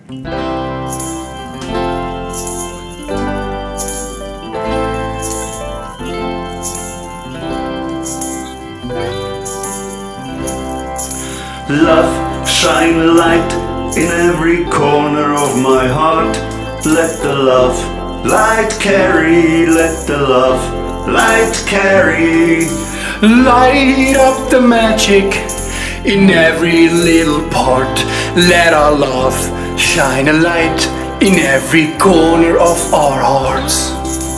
Love, shine a light in every corner of my heart. Let the love light carry, let the love light carry. Light up the magic in every little part. Let our love shine a light in every corner of our hearts.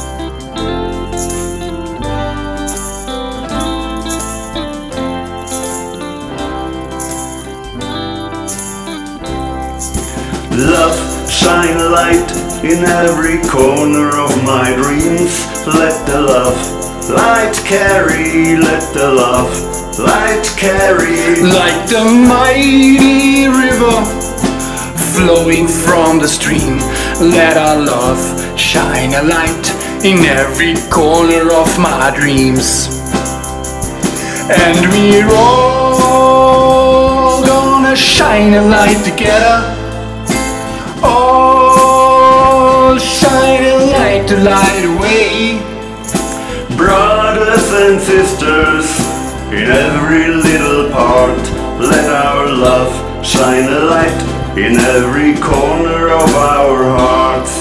Love, shine a light in every corner of my dreams. Let the love light carry, let the love light carry. Like the mighty river flowing from the stream, let our love shine a light in every corner of my dreams. And we're all gonna shine a light together. All shine a light to light away. Brothers and sisters, in every little part, let our love shine a light in every corner of our hearts.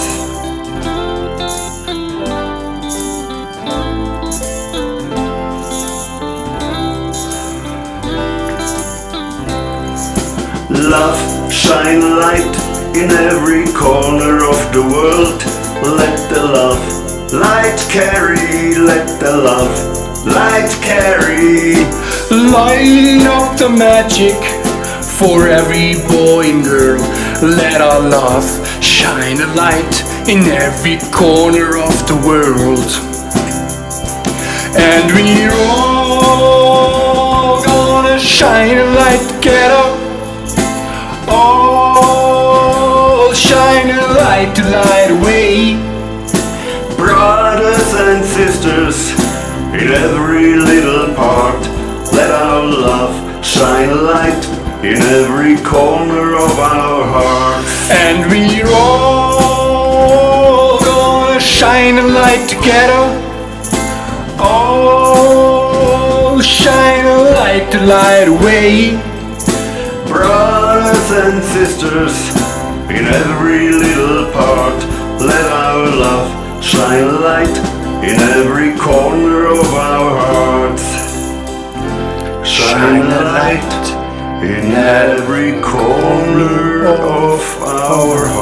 Love, shine a light in every corner of the world. Let the love light carry, let the love light carry. Light up the magic for every boy and girl. Let our love shine a light in every corner of the world. And we're all gonna shine a light together. All shine a light to light away. Brothers and sisters, in every little part, let our love shine a light in every corner of our hearts. And we're all gonna shine a light together. All shine a light to light away. Brothers and sisters, in every little part, let our love shine a light in every corner of our hearts. Shine a light in every corner of our hearts.